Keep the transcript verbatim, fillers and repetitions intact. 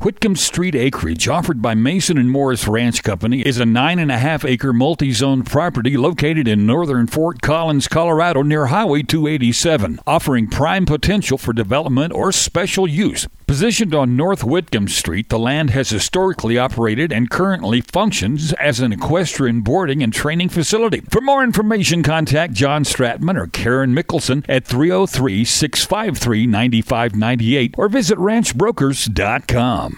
Whitcomb Street acreage offered by Mason and Morris Ranch Company is a nine and a half acre multi-zone property located in northern Fort Collins, Colorado near Highway two eighty-seven, offering prime potential for development or special use. Positioned on North Whitcomb Street, the land has historically operated and currently functions as an equestrian boarding and training facility. For more information, contact John Stratman or Karen Mickelson at three oh three, six five three, nine five nine eight or visit ranch brokers dot com.